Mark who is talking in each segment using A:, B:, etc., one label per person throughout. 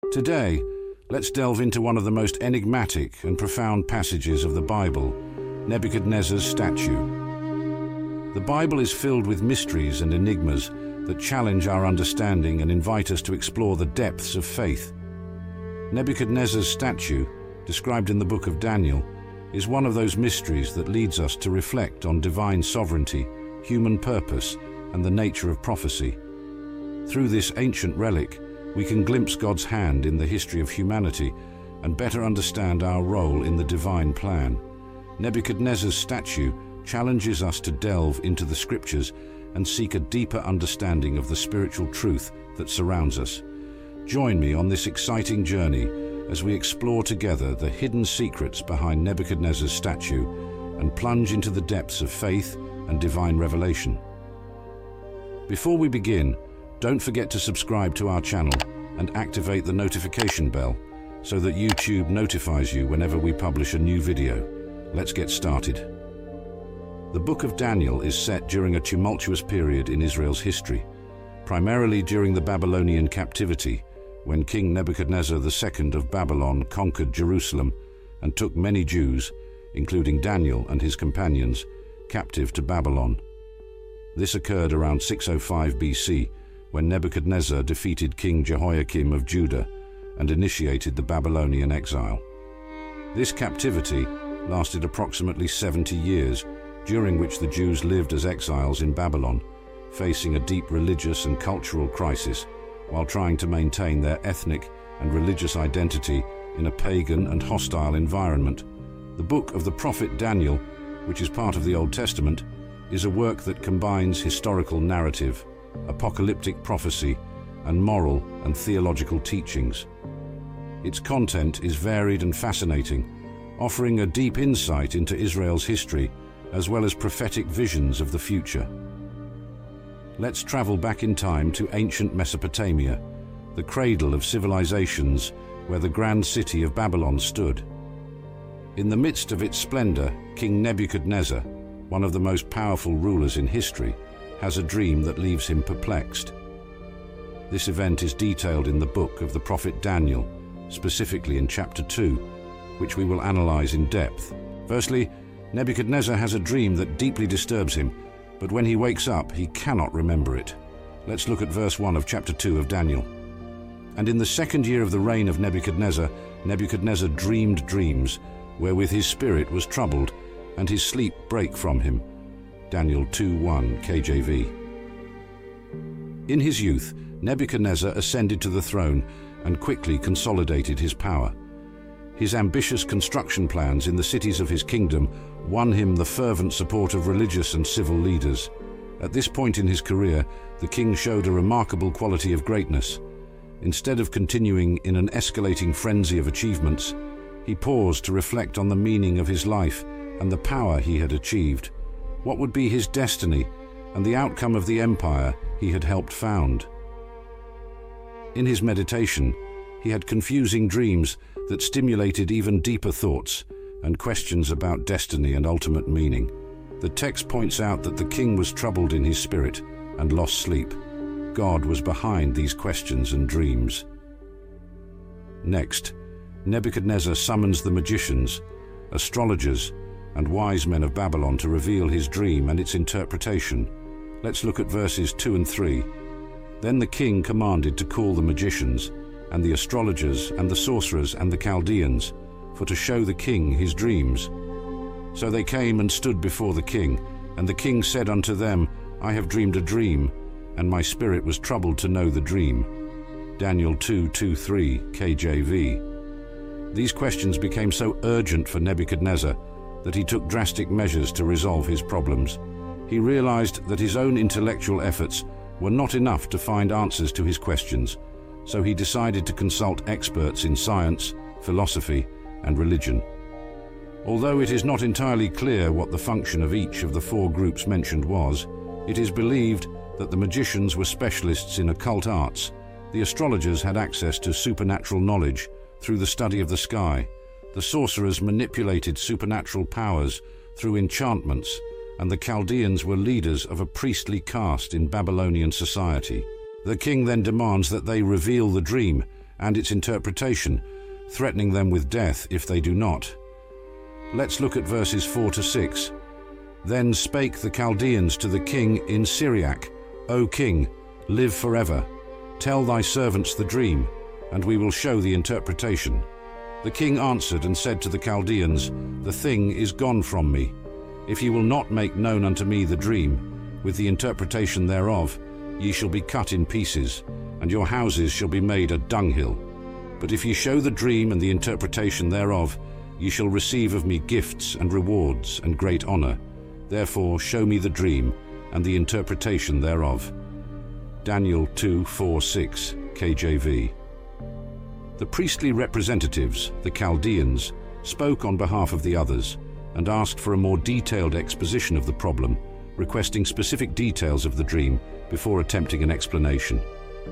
A: Today, let's delve into one of the most enigmatic and profound passages of the Bible, Nebuchadnezzar's statue. The Bible is filled with mysteries and enigmas that challenge our understanding and invite us to explore the depths of faith. Nebuchadnezzar's statue, described in the book of Daniel, is one of those mysteries that leads us to reflect on divine sovereignty, human purpose, and the nature of prophecy. Through this ancient relic, we can glimpse God's hand in the history of humanity and better understand our role in the divine plan. Nebuchadnezzar's statue challenges us to delve into the scriptures and seek a deeper understanding of the spiritual truth that surrounds us. Join me on this exciting journey as we explore together the hidden secrets behind Nebuchadnezzar's statue and plunge into the depths of faith and divine revelation. Before we begin, don't forget to subscribe to our channel and activate the notification bell so that YouTube notifies you whenever we publish a new video. Let's get started. The Book of Daniel is set during a tumultuous period in Israel's history, primarily during the Babylonian captivity, when King Nebuchadnezzar II of Babylon conquered Jerusalem and took many Jews, including Daniel and his companions, captive to Babylon. This occurred around 605 BC, when Nebuchadnezzar defeated King Jehoiakim of Judah and initiated the Babylonian exile. This captivity lasted approximately 70 years, during which the Jews lived as exiles in Babylon, facing a deep religious and cultural crisis while trying to maintain their ethnic and religious identity in a pagan and hostile environment. The book of the prophet Daniel, which is part of the Old Testament, is a work that combines historical narrative, apocalyptic prophecy, and moral and theological teachings. Its content is varied and fascinating, offering a deep insight into Israel's history as well as prophetic visions of the future. Let's travel back in time to ancient Mesopotamia, the cradle of civilizations where the grand city of Babylon stood. In the midst of its splendor, King Nebuchadnezzar, one of the most powerful rulers in history, has a dream that leaves him perplexed. This event is detailed in the book of the prophet Daniel, specifically in chapter 2, which we will analyze in depth. Firstly, Nebuchadnezzar has a dream that deeply disturbs him, but when he wakes up, he cannot remember it. Let's look at verse 1 of chapter 2 of Daniel. And in the second year of the reign of Nebuchadnezzar, Nebuchadnezzar dreamed dreams, wherewith his spirit was troubled, and his sleep brake from him. Daniel 2:1 KJV. In his youth, Nebuchadnezzar ascended to the throne and quickly consolidated his power. His ambitious construction plans in the cities of his kingdom won him the fervent support of religious and civil leaders. At this point in his career, the king showed a remarkable quality of greatness. Instead of continuing in an escalating frenzy of achievements, he paused to reflect on the meaning of his life and the power he had achieved. What would be his destiny and the outcome of the empire he had helped found? In his meditation, he had confusing dreams that stimulated even deeper thoughts and questions about destiny and ultimate meaning. The text points out that the king was troubled in his spirit and lost sleep. God was behind these questions and dreams. Next, Nebuchadnezzar summons the magicians, astrologers, and wise men of Babylon to reveal his dream and its interpretation. Let's look at verses 2 and 3. Then the king commanded to call the magicians, and the astrologers, and the sorcerers, and the Chaldeans, for to show the king his dreams. So they came and stood before the king, and the king said unto them, I have dreamed a dream, and my spirit was troubled to know the dream. Daniel 2:2-3 KJV. These questions became so urgent for Nebuchadnezzar that he took drastic measures to resolve his problems. He realized that his own intellectual efforts were not enough to find answers to his questions, so he decided to consult experts in science, philosophy, and religion. Although it is not entirely clear what the function of each of the four groups mentioned was, it is believed that the magicians were specialists in occult arts, the astrologers had access to supernatural knowledge through the study of the sky, the sorcerers manipulated supernatural powers through enchantments, and the Chaldeans were leaders of a priestly caste in Babylonian society. The king then demands that they reveal the dream and its interpretation, threatening them with death if they do not. Let's look at verses 4 to 6. Then spake the Chaldeans to the king in Syriac, O king, live forever. Tell thy servants the dream, and we will show the interpretation. The king answered and said to the Chaldeans, The thing is gone from me. If ye will not make known unto me the dream, with the interpretation thereof, ye shall be cut in pieces, and your houses shall be made a dunghill. But if ye show the dream and the interpretation thereof, ye shall receive of me gifts and rewards and great honor. Therefore show me the dream and the interpretation thereof. Daniel 2:4-6, KJV. The priestly representatives, the Chaldeans, spoke on behalf of the others and asked for a more detailed exposition of the problem, requesting specific details of the dream before attempting an explanation.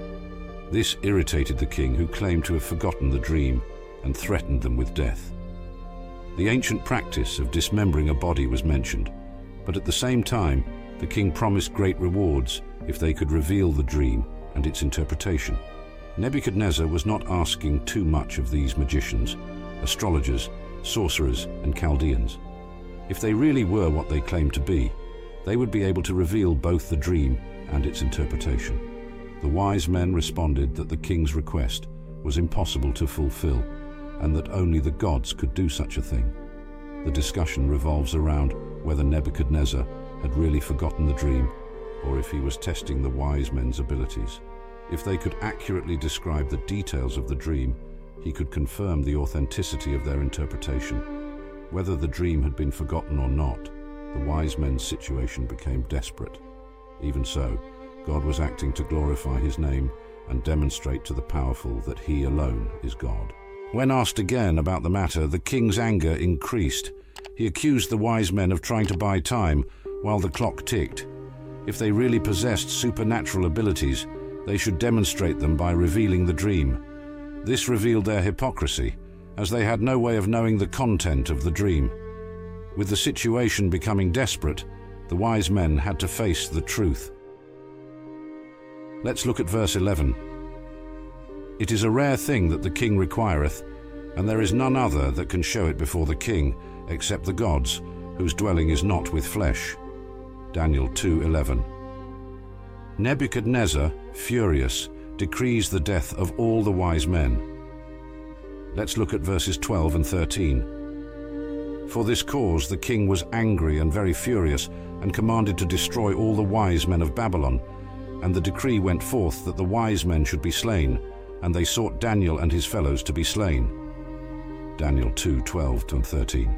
A: This irritated the king, who claimed to have forgotten the dream and threatened them with death. The ancient practice of dismembering a body was mentioned, but at the same time, the king promised great rewards if they could reveal the dream and its interpretation. Nebuchadnezzar was not asking too much of these magicians, astrologers, sorcerers, and Chaldeans. If they really were what they claimed to be, they would be able to reveal both the dream and its interpretation. The wise men responded that the king's request was impossible to fulfill, and that only the gods could do such a thing. The discussion revolves around whether Nebuchadnezzar had really forgotten the dream, or if he was testing the wise men's abilities. If they could accurately describe the details of the dream, he could confirm the authenticity of their interpretation. Whether the dream had been forgotten or not, the wise men's situation became desperate. Even so, God was acting to glorify his name and demonstrate to the powerful that he alone is God. When asked again about the matter, the king's anger increased. He accused the wise men of trying to buy time while the clock ticked. If they really possessed supernatural abilities, they should demonstrate them by revealing the dream. This revealed their hypocrisy, as they had no way of knowing the content of the dream. With the situation becoming desperate, the wise men had to face the truth. Let's look at verse 11. It is a rare thing that the king requireth, and there is none other that can show it before the king, except the gods, whose dwelling is not with flesh. Daniel 2:11. Nebuchadnezzar, furious, decrees the death of all the wise men. Let's look at verses 12 and 13. For this cause the king was angry and very furious, and commanded to destroy all the wise men of Babylon. And the decree went forth that the wise men should be slain, and they sought Daniel and his fellows to be slain. Daniel 2:12-13.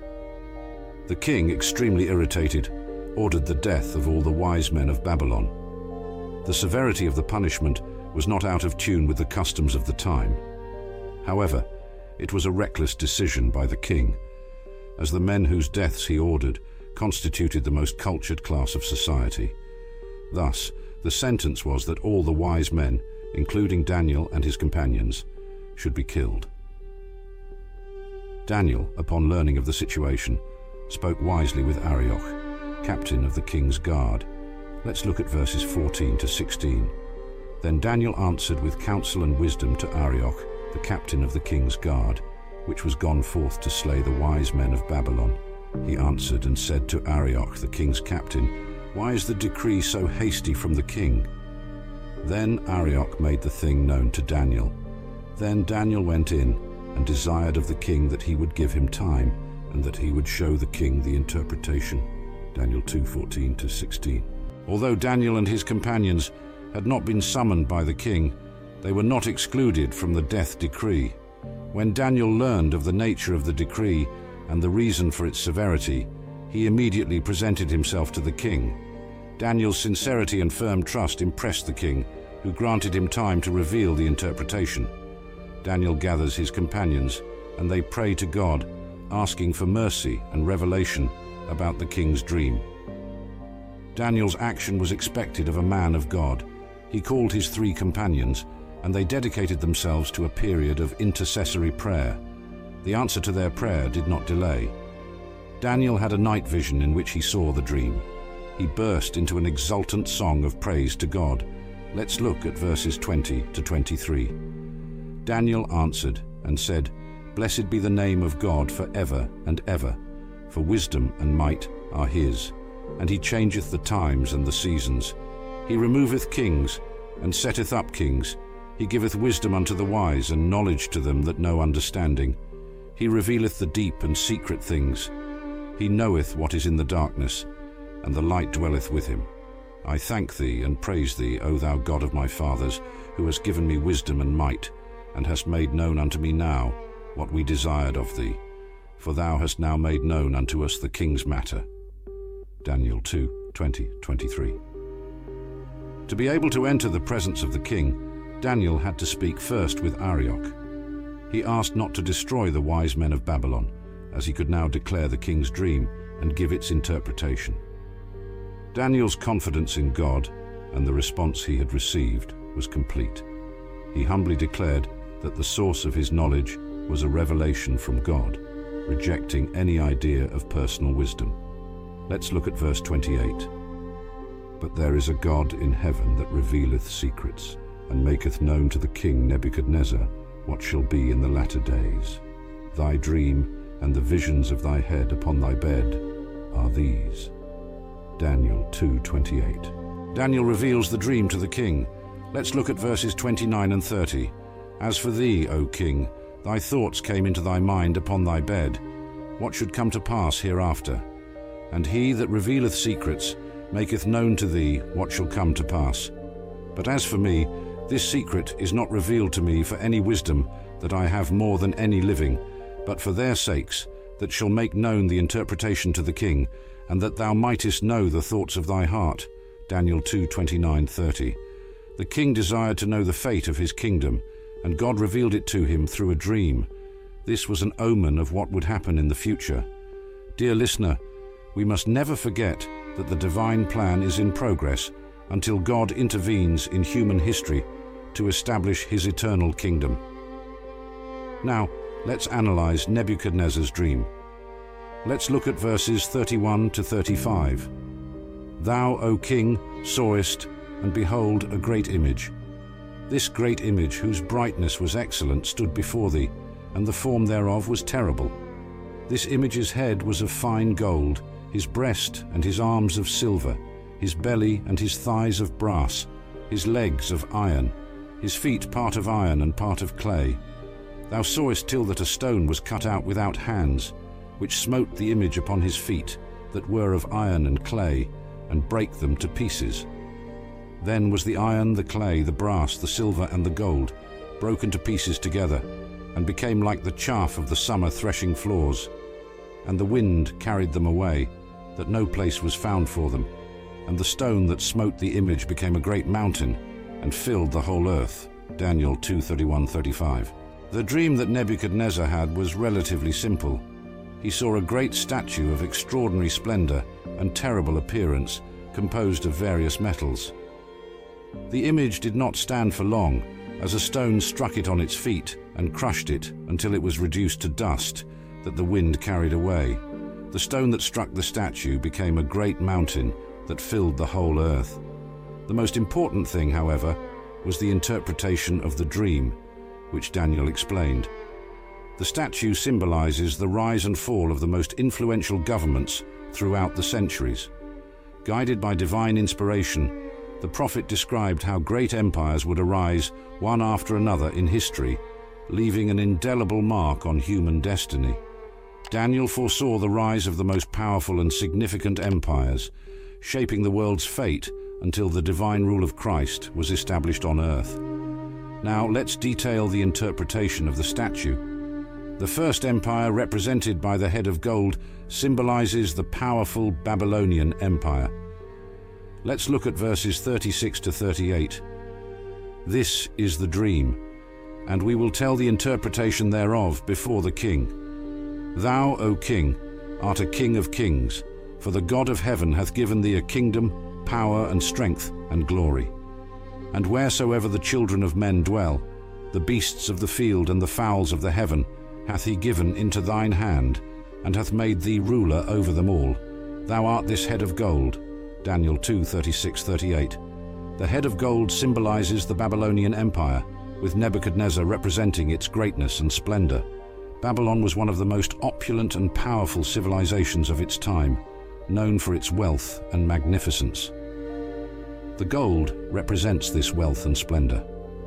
A: The king, extremely irritated, ordered the death of all the wise men of Babylon. The severity of the punishment was not out of tune with the customs of the time. However, it was a reckless decision by the king, as the men whose deaths he ordered constituted the most cultured class of society. Thus, the sentence was that all the wise men, including Daniel and his companions, should be killed. Daniel, upon learning of the situation, spoke wisely with Arioch, captain of the king's guard. Let's look at verses 14-16. Then Daniel answered with counsel and wisdom to Arioch, the captain of the king's guard, which was gone forth to slay the wise men of Babylon. He answered and said to Arioch, the king's captain, Why is the decree so hasty from the king? Then Arioch made the thing known to Daniel. Then Daniel went in and desired of the king that he would give him time, and that he would show the king the interpretation. Daniel 2:14-16. Although Daniel and his companions had not been summoned by the king, they were not excluded from the death decree. When Daniel learned of the nature of the decree and the reason for its severity, he immediately presented himself to the king. Daniel's sincerity and firm trust impressed the king, who granted him time to reveal the interpretation. Daniel gathers his companions, and they pray to God, asking for mercy and revelation about the king's dream. Daniel's action was expected of a man of God. He called his 3 companions, and they dedicated themselves to a period of intercessory prayer. The answer to their prayer did not delay. Daniel had a night vision in which he saw the dream. He burst into an exultant song of praise to God. Let's look at verses 20-23. Daniel answered and said, Blessed be the name of God for ever and ever, for wisdom and might are his, and he changeth the times and the seasons. He removeth kings, and setteth up kings. He giveth wisdom unto the wise, and knowledge to them that know understanding. He revealeth the deep and secret things. He knoweth what is in the darkness, and the light dwelleth with him. I thank thee and praise thee, O thou God of my fathers, who hast given me wisdom and might, and hast made known unto me now what we desired of thee. For thou hast now made known unto us the king's matter. Daniel 2:20-23. To be able to enter the presence of the king, Daniel had to speak first with Arioch. He asked not to destroy the wise men of Babylon, as he could now declare the king's dream and give its interpretation. Daniel's confidence in God and the response he had received was complete. He humbly declared that the source of his knowledge was a revelation from God, rejecting any idea of personal wisdom. Let's look at verse 28. But there is a God in heaven that revealeth secrets, and maketh known to the king Nebuchadnezzar what shall be in the latter days. Thy dream and the visions of thy head upon thy bed are these. Daniel 2:28. Daniel reveals the dream to the king. Let's look at verses 29 and 30. As for thee, O king, thy thoughts came into thy mind upon thy bed, what should come to pass hereafter. And he that revealeth secrets maketh known to thee what shall come to pass. But as for me, this secret is not revealed to me for any wisdom that I have more than any living, but for their sakes, that shall make known the interpretation to the king, and that thou mightest know the thoughts of thy heart. Daniel 2:29-30. The king desired to know the fate of his kingdom, and God revealed it to him through a dream. This was an omen of what would happen in the future. Dear listener, we must never forget that the divine plan is in progress until God intervenes in human history to establish his eternal kingdom. Now, let's analyze Nebuchadnezzar's dream. Let's look at verses 31-35. Thou, O king, sawest, and behold, a great image. This great image, whose brightness was excellent, stood before thee, and the form thereof was terrible. This image's head was of fine gold, his breast and his arms of silver, his belly and his thighs of brass, his legs of iron, his feet part of iron and part of clay. Thou sawest till that a stone was cut out without hands, which smote the image upon his feet, that were of iron and clay, and brake them to pieces. Then was the iron, the clay, the brass, the silver, and the gold broken to pieces together, and became like the chaff of the summer threshing floors. And the wind carried them away, that no place was found for them. And the stone that smote the image became a great mountain, and filled the whole earth. Daniel 2:31-35. The dream that Nebuchadnezzar had was relatively simple. He saw a great statue of extraordinary splendor and terrible appearance, composed of various metals. The image did not stand for long, as a stone struck it on its feet and crushed it until it was reduced to dust that the wind carried away. The stone that struck the statue became a great mountain that filled the whole earth. The most important thing, however, was the interpretation of the dream, which Daniel explained. The statue symbolizes the rise and fall of the most influential governments throughout the centuries. Guided by divine inspiration, the prophet described how great empires would arise one after another in history, leaving an indelible mark on human destiny. Daniel foresaw the rise of the most powerful and significant empires, shaping the world's fate until the divine rule of Christ was established on earth. Now let's detail the interpretation of the statue. The first empire, represented by the head of gold, symbolizes the powerful Babylonian Empire. Let's look at verses 36-38. This is the dream, and we will tell the interpretation thereof before the king. Thou, O king, art a king of kings, for the God of heaven hath given thee a kingdom, power, and strength, and glory. And wheresoever the children of men dwell, the beasts of the field and the fowls of the heaven, hath he given into thine hand, and hath made thee ruler over them all. Thou art this head of gold. Daniel 2:36-38. The head of gold symbolizes the Babylonian Empire, with Nebuchadnezzar representing its greatness and splendor. Babylon was one of the most opulent and powerful civilizations of its time, known for its wealth and magnificence. The gold represents this wealth and splendor.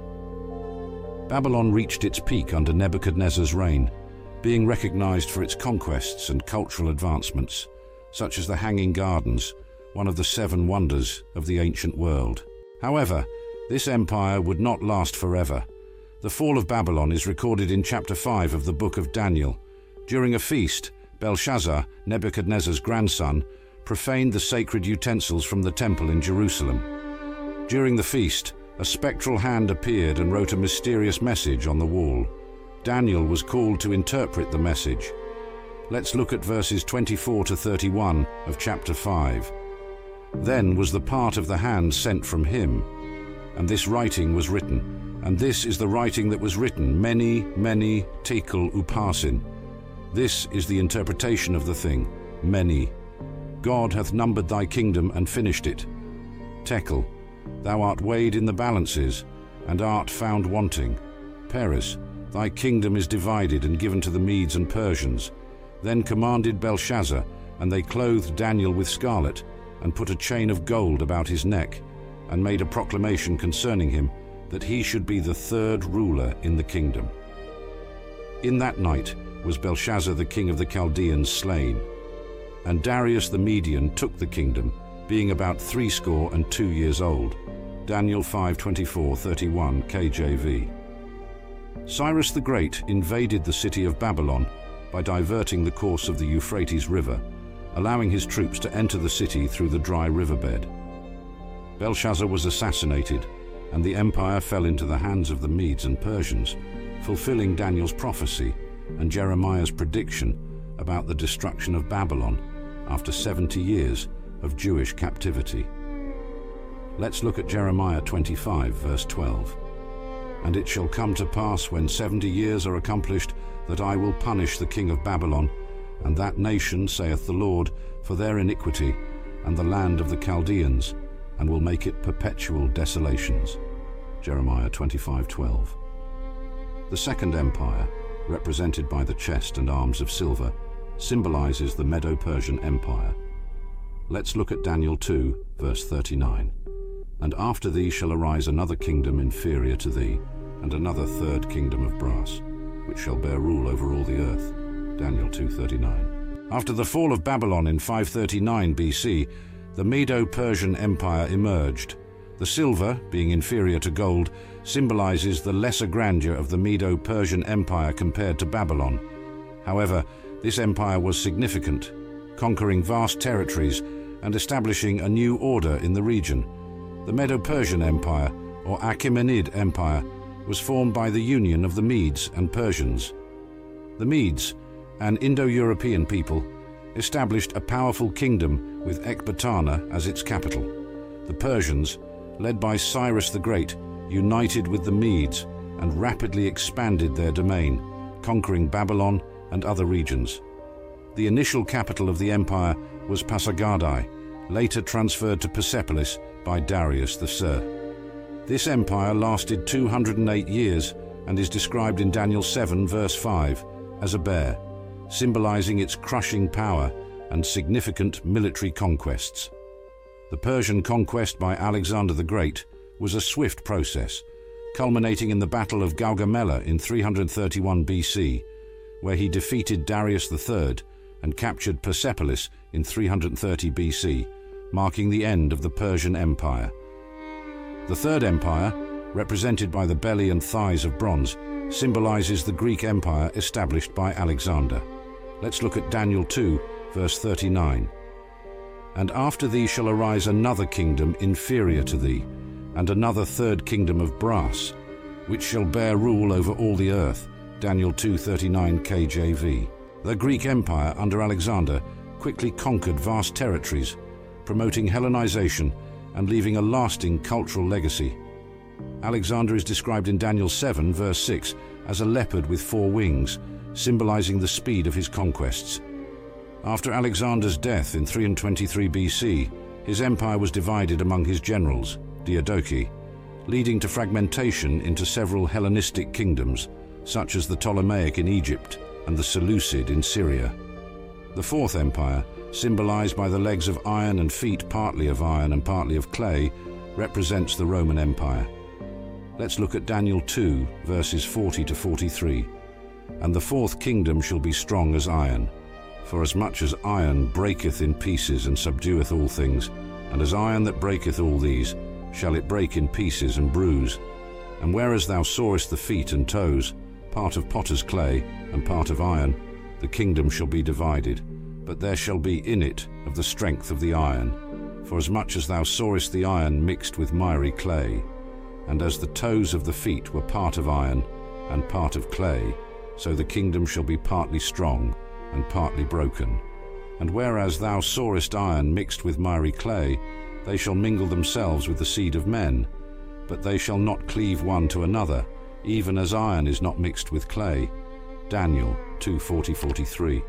A: Babylon reached its peak under Nebuchadnezzar's reign, being recognized for its conquests and cultural advancements, such as the Hanging Gardens, one of the 7 wonders of the ancient world. However, this empire would not last forever. The fall of Babylon is recorded in chapter 5 of the book of Daniel. During a feast, Belshazzar, Nebuchadnezzar's grandson, profaned the sacred utensils from the temple in Jerusalem. During the feast, a spectral hand appeared and wrote a mysterious message on the wall. Daniel was called to interpret the message. Let's look at verses 24 to 31 of chapter 5. Then was the part of the hand sent from him, and this writing was written. And this is the writing that was written, Mene, Mene, Tekel, Upharsin. This is the interpretation of the thing, Mene. God hath numbered thy kingdom and finished it. Tekel, thou art weighed in the balances, and art found wanting. Peres, thy kingdom is divided and given to the Medes and Persians. Then commanded Belshazzar, and they clothed Daniel with scarlet, and put a chain of gold about his neck, and made a proclamation concerning him, that he should be the 3rd ruler in the kingdom. In that night was Belshazzar the king of the Chaldeans slain, and Darius the Median took the kingdom, being about 62 years old. Daniel 5:24-31 KJV. Cyrus the Great invaded the city of Babylon by diverting the course of the Euphrates River, allowing his troops to enter the city through the dry riverbed. Belshazzar was assassinated, and the empire fell into the hands of the Medes and Persians, fulfilling Daniel's prophecy and Jeremiah's prediction about the destruction of Babylon after 70 years of Jewish captivity. Let's look at Jeremiah 25, verse 12. And it shall come to pass when 70 years are accomplished that I will punish the king of Babylon, and that nation, saith the Lord, for their iniquity, and the land of the Chaldeans, and will make it perpetual desolations. Jeremiah 25:12. The Second Empire, represented by the chest and arms of silver, symbolizes the Medo-Persian Empire. Let's look at Daniel 2, verse 39. And after thee shall arise another kingdom inferior to thee, and another 3rd kingdom of brass, which shall bear rule over all the earth. Daniel 2:39. After the fall of Babylon in 539 BC, the Medo-Persian Empire emerged. The silver, being inferior to gold, symbolizes the lesser grandeur of the Medo-Persian Empire compared to Babylon. However, this empire was significant, conquering vast territories and establishing a new order in the region. The Medo-Persian Empire, or Achaemenid Empire, was formed by the union of the Medes and Persians. The Medes, an Indo-European people, established a powerful kingdom with Ecbatana as its capital. The Persians, led by Cyrus the Great, united with the Medes and rapidly expanded their domain, conquering Babylon and other regions. The initial capital of the empire was Pasargadae, later transferred to Persepolis by Darius the Sir. This empire lasted 208 years and is described in Daniel 7 verse 5 as a bear, symbolizing its crushing power and significant military conquests. The Persian conquest by Alexander the Great was a swift process, culminating in the Battle of Gaugamela in 331 BC, where he defeated Darius III and captured Persepolis in 330 BC, marking the end of the Persian Empire. The Third Empire, represented by the belly and thighs of bronze, symbolizes the Greek Empire established by Alexander. Let's look at Daniel 2, verse 39. And after thee shall arise another kingdom inferior to thee, and another 3rd kingdom of brass, which shall bear rule over all the earth. Daniel 2:39 KJV. The Greek Empire under Alexander quickly conquered vast territories, promoting Hellenization and leaving a lasting cultural legacy. Alexander is described in Daniel 7 verse 6 as a leopard with 4 wings, symbolizing the speed of his conquests. After Alexander's death in 323 BC, his empire was divided among his generals, Diadochi, leading to fragmentation into several Hellenistic kingdoms, such as the Ptolemaic in Egypt and the Seleucid in Syria. The Fourth Empire, symbolized by the legs of iron and feet partly of iron and partly of clay, represents the Roman Empire. Let's look at Daniel 2, verses 40 to 43. And the fourth kingdom shall be strong as iron. For as much as iron breaketh in pieces and subdueth all things, and as iron that breaketh all these, shall it break in pieces and bruise. And whereas thou sawest the feet and toes, part of potter's clay and part of iron, the kingdom shall be divided, but there shall be in it of the strength of the iron. For as much as thou sawest the iron mixed with miry clay, and as the toes of the feet were part of iron and part of clay, so the kingdom shall be partly strong and partly broken. And whereas thou sawest iron mixed with miry clay, they shall mingle themselves with the seed of men, but they shall not cleave one to another, even as iron is not mixed with clay. Daniel 2:40-43.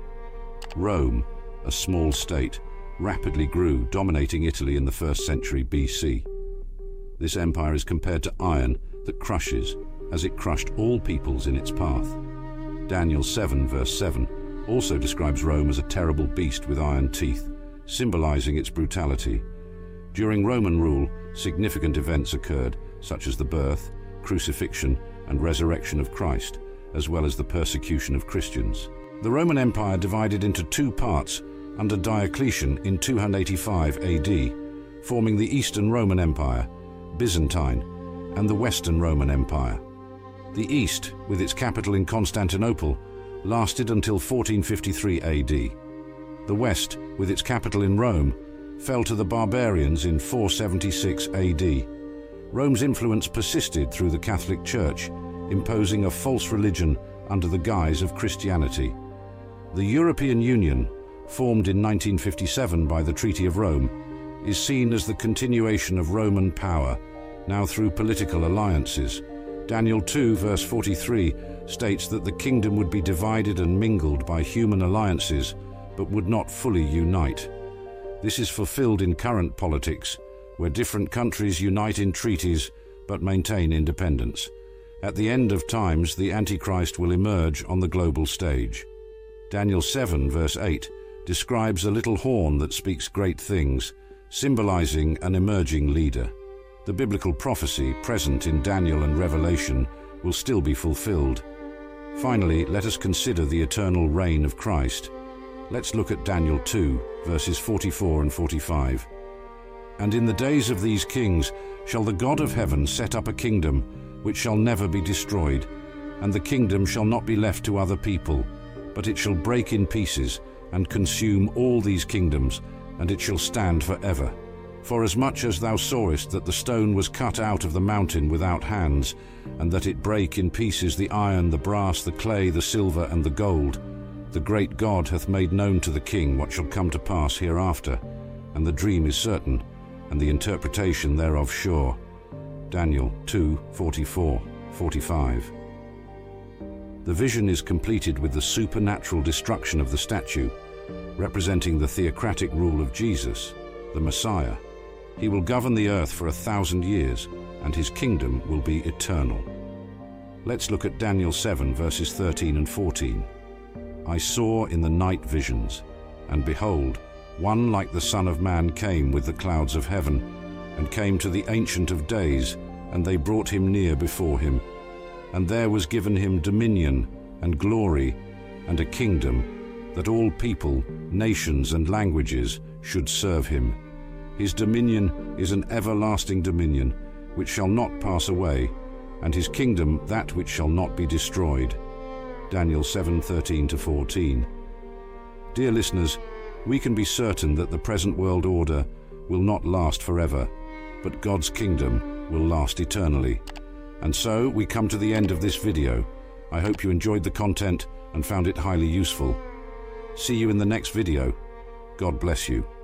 A: Rome, a small state, rapidly grew, dominating Italy in the 1st century BC. This empire is compared to iron that crushes, as it crushed all peoples in its path. Daniel 7, verse 7, also describes Rome as a terrible beast with iron teeth, symbolizing its brutality. During Roman rule, significant events occurred, such as the birth, crucifixion, and resurrection of Christ, as well as the persecution of Christians. The Roman Empire divided into two parts under Diocletian in 285 AD, forming the Eastern Roman Empire, Byzantine, and the Western Roman Empire. The East, with its capital in Constantinople, lasted until 1453 AD. The West, with its capital in Rome, fell to the barbarians in 476 AD. Rome's influence persisted through the Catholic Church, imposing a false religion under the guise of Christianity. The European Union, formed in 1957 by the Treaty of Rome, is seen as the continuation of Roman power, now through political alliances. Daniel 2, verse 43, states that the kingdom would be divided and mingled by human alliances, but would not fully unite. This is fulfilled in current politics, where different countries unite in treaties but maintain independence. At the end of times, the Antichrist will emerge on the global stage. Daniel 7, verse 8, describes a little horn that speaks great things, symbolizing an emerging leader. The biblical prophecy present in Daniel and Revelation will still be fulfilled. Finally, let us consider the eternal reign of Christ. Let's look at Daniel 2, verses 44 and 45. And in the days of these kings shall the God of heaven set up a kingdom which shall never be destroyed, and the kingdom shall not be left to other people, but it shall break in pieces and consume all these kingdoms, and it shall stand forever. For as much as thou sawest that the stone was cut out of the mountain without hands, and that it brake in pieces the iron, the brass, the clay, the silver, and the gold, the great God hath made known to the king what shall come to pass hereafter, and the dream is certain, and the interpretation thereof sure. Daniel 2:44-45. The vision is completed with the supernatural destruction of the statue, representing the theocratic rule of Jesus, the Messiah. He will govern the earth for 1,000 years, and his kingdom will be eternal. Let's look at Daniel 7, verses 13 and 14. I saw in the night visions, and behold, one like the Son of Man came with the clouds of heaven, and came to the Ancient of Days, and they brought him near before him. And there was given him dominion, and glory, and a kingdom, that all people, nations, and languages should serve him. His dominion is an everlasting dominion, which shall not pass away, and his kingdom that which shall not be destroyed. Daniel 7:13-14. Dear listeners, we can be certain that the present world order will not last forever, but God's kingdom will last eternally. And so we come to the end of this video. I hope you enjoyed the content and found it highly useful. See you in the next video. God bless you.